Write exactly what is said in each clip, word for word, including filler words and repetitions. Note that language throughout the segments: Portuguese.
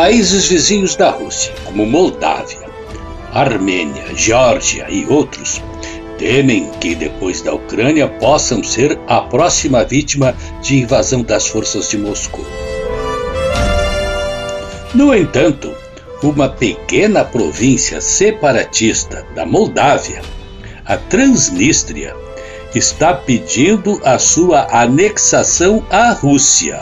países vizinhos da Rússia, como Moldávia, Armênia, Geórgia e outros, temem que depois da Ucrânia possam ser a próxima vítima de invasão das forças de Moscou. No entanto, uma pequena província separatista da Moldávia, a Transnistria, está pedindo a sua anexação à Rússia.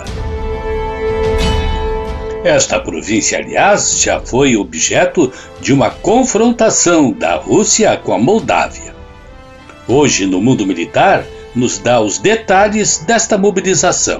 Esta província, aliás, já foi objeto de uma confrontação da Rússia com a Moldávia. Hoje, no mundo militar, nos dá os detalhes desta mobilização.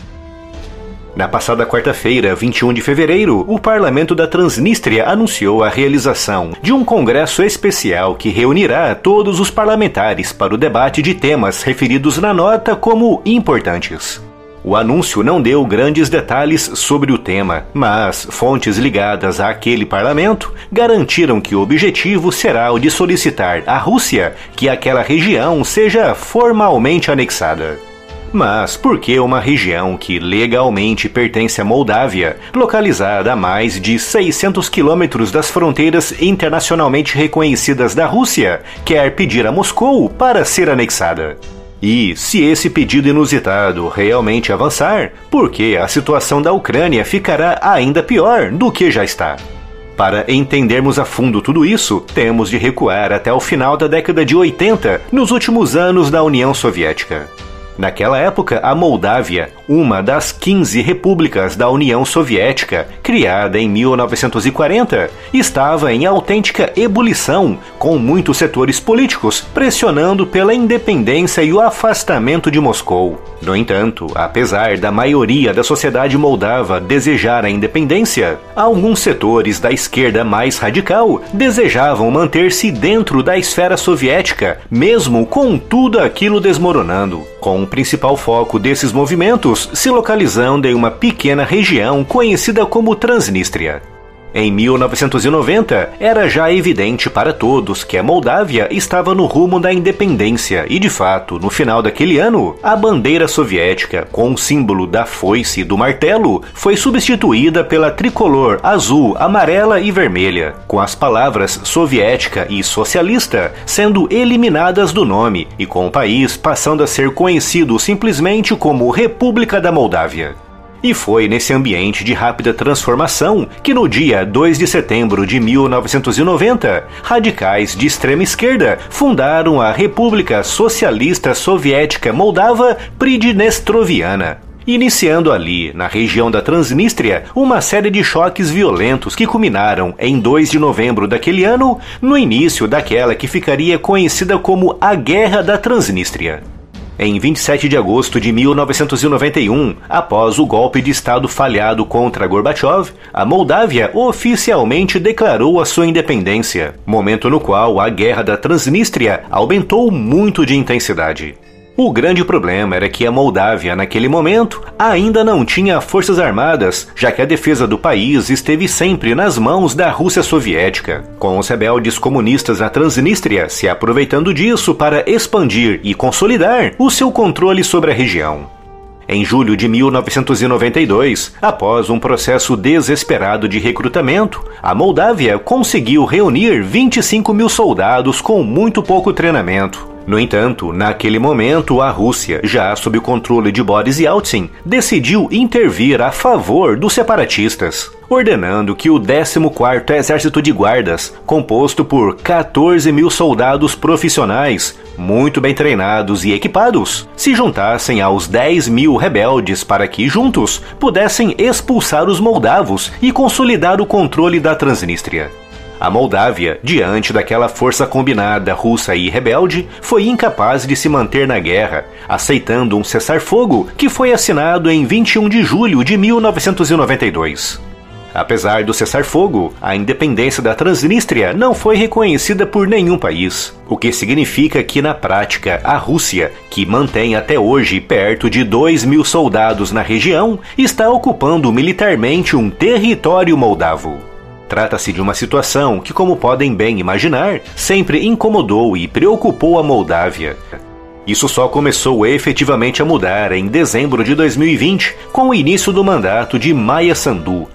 Na passada quarta-feira, vinte e um de fevereiro, o Parlamento da Transnistria anunciou a realização de um congresso especial que reunirá todos os parlamentares para o debate de temas referidos na nota como importantes. O anúncio não deu grandes detalhes sobre o tema, mas fontes ligadas àquele parlamento garantiram que o objetivo será o de solicitar à Rússia que aquela região seja formalmente anexada. Mas por que uma região que legalmente pertence à Moldávia, localizada a mais de seiscentos quilômetros das fronteiras internacionalmente reconhecidas da Rússia, quer pedir a Moscou para ser anexada? E, se esse pedido inusitado realmente avançar, por que a situação da Ucrânia ficará ainda pior do que já está? Para entendermos a fundo tudo isso, temos de recuar até o final da década de oitenta, nos últimos anos da União Soviética. Naquela época, a Moldávia, uma das quinze repúblicas da União Soviética, criada em mil novecentos e quarenta, estava em autêntica ebulição, com muitos setores políticos pressionando pela independência e o afastamento de Moscou. No entanto, apesar da maioria da sociedade moldava desejar a independência, alguns setores da esquerda mais radical desejavam manter-se dentro da esfera soviética, mesmo com tudo aquilo desmoronando, com o principal foco desses movimentos se localizando em uma pequena região conhecida como Transnistria. Em mil novecentos e noventa, era já evidente para todos que a Moldávia estava no rumo da independência e, de fato, no final daquele ano, a bandeira soviética, com o símbolo da foice e do martelo, foi substituída pela tricolor azul, amarela e vermelha, com as palavras soviética e socialista sendo eliminadas do nome e com o país passando a ser conhecido simplesmente como República da Moldávia. E foi nesse ambiente de rápida transformação que no dia dois de setembro de mil novecentos e noventa, radicais de extrema esquerda fundaram a República Socialista Soviética Moldava Pridnestroviana, iniciando ali, na região da Transnistria, uma série de choques violentos que culminaram em dois de novembro daquele ano, no início daquela que ficaria conhecida como a Guerra da Transnistria. Em vinte e sete de agosto de mil novecentos e noventa e um, após o golpe de Estado falhado contra Gorbachev, a Moldávia oficialmente declarou a sua independência, momento no qual a Guerra da Transnistria aumentou muito de intensidade. O grande problema era que a Moldávia, naquele momento, ainda não tinha forças armadas, já que a defesa do país esteve sempre nas mãos da Rússia Soviética, com os rebeldes comunistas na Transnistria se aproveitando disso para expandir e consolidar o seu controle sobre a região. Em julho de mil novecentos e noventa e dois, após um processo desesperado de recrutamento, a Moldávia conseguiu reunir vinte e cinco mil soldados com muito pouco treinamento. No entanto, naquele momento, a Rússia, já sob o controle de Boris Yeltsin, decidiu intervir a favor dos separatistas, ordenando que o décimo quarto Exército de Guardas, composto por quatorze mil soldados profissionais, muito bem treinados e equipados, se juntassem aos dez mil rebeldes para que, juntos, pudessem expulsar os moldavos e consolidar o controle da Transnistria. A Moldávia, diante daquela força combinada russa e rebelde, foi incapaz de se manter na guerra, aceitando um cessar-fogo que foi assinado em vinte e um de julho de mil novecentos e noventa e dois. Apesar do cessar-fogo, a independência da Transnistria não foi reconhecida por nenhum país, o que significa que, na prática, a Rússia, que mantém até hoje perto de dois mil soldados na região, está ocupando militarmente um território moldavo. Trata-se de uma situação que, como podem bem imaginar, sempre incomodou e preocupou a Moldávia. Isso só começou efetivamente a mudar em dezembro de dois mil e vinte, com o início do mandato de Maia Sandu,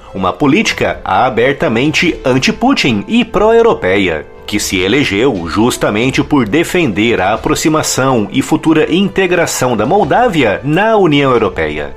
uma política abertamente anti-Putin e pró-europeia, que se elegeu justamente por defender a aproximação e futura integração da Moldávia na União Europeia.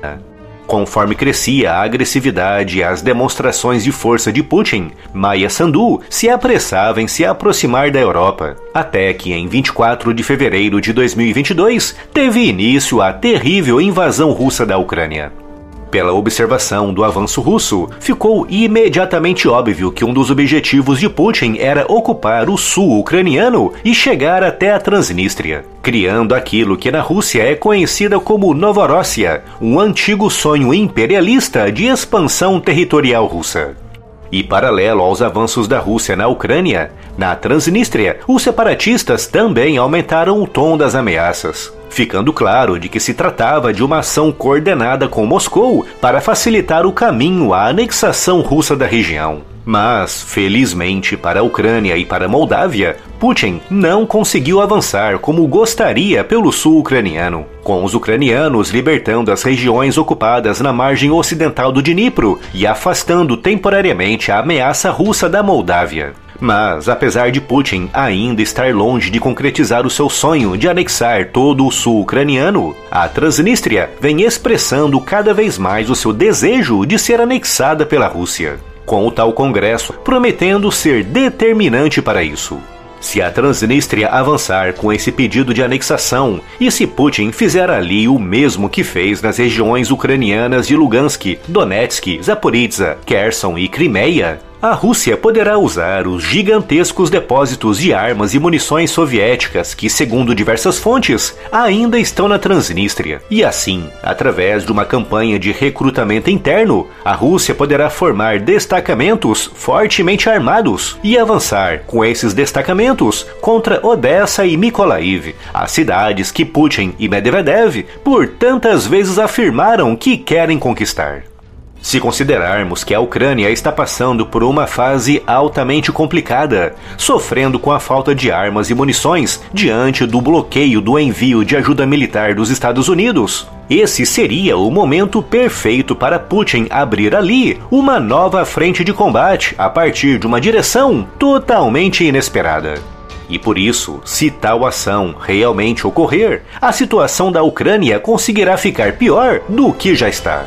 Conforme crescia a agressividade e as demonstrações de força de Putin, Maia Sandu se apressava em se aproximar da Europa, até que em vinte e quatro de fevereiro de dois mil e vinte e dois teve início a terrível invasão russa da Ucrânia. Pela observação do avanço russo, ficou imediatamente óbvio que um dos objetivos de Putin era ocupar o sul ucraniano e chegar até a Transnistria, criando aquilo que na Rússia é conhecida como Novorossia, um antigo sonho imperialista de expansão territorial russa. E paralelo aos avanços da Rússia na Ucrânia, na Transnistria, os separatistas também aumentaram o tom das ameaças, ficando claro de que se tratava de uma ação coordenada com Moscou para facilitar o caminho à anexação russa da região. Mas, felizmente para a Ucrânia e para a Moldávia, Putin não conseguiu avançar como gostaria pelo sul ucraniano, com os ucranianos libertando as regiões ocupadas na margem ocidental do Dnipro e afastando temporariamente a ameaça russa da Moldávia. Mas, apesar de Putin ainda estar longe de concretizar o seu sonho de anexar todo o sul ucraniano, a Transnistria vem expressando cada vez mais o seu desejo de ser anexada pela Rússia, com o tal Congresso prometendo ser determinante para isso. Se a Transnistria avançar com esse pedido de anexação e se Putin fizer ali o mesmo que fez nas regiões ucranianas de Lugansk, Donetsk, Zaporizhzhia, Kherson e Crimeia, a Rússia poderá usar os gigantescos depósitos de armas e munições soviéticas que, segundo diversas fontes, ainda estão na Transnistria. E assim, através de uma campanha de recrutamento interno, a Rússia poderá formar destacamentos fortemente armados e avançar com esses destacamentos contra Odessa e Mykolaiv, as cidades que Putin e Medvedev por tantas vezes afirmaram que querem conquistar. Se considerarmos que a Ucrânia está passando por uma fase altamente complicada, sofrendo com a falta de armas e munições diante do bloqueio do envio de ajuda militar dos Estados Unidos, esse seria o momento perfeito para Putin abrir ali uma nova frente de combate a partir de uma direção totalmente inesperada. E por isso, se tal ação realmente ocorrer, a situação da Ucrânia conseguirá ficar pior do que já está.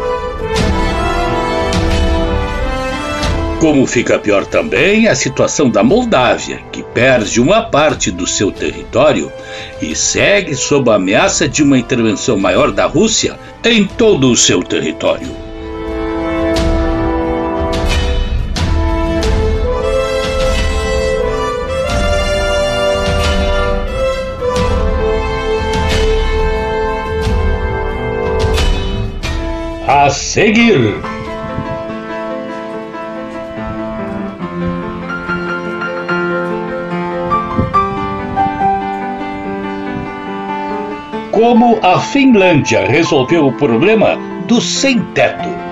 Como fica pior também a situação da Moldávia, que perde uma parte do seu território e segue sob a ameaça de uma intervenção maior da Rússia em todo o seu território. A seguir... Como a Finlândia resolveu o problema do sem-teto.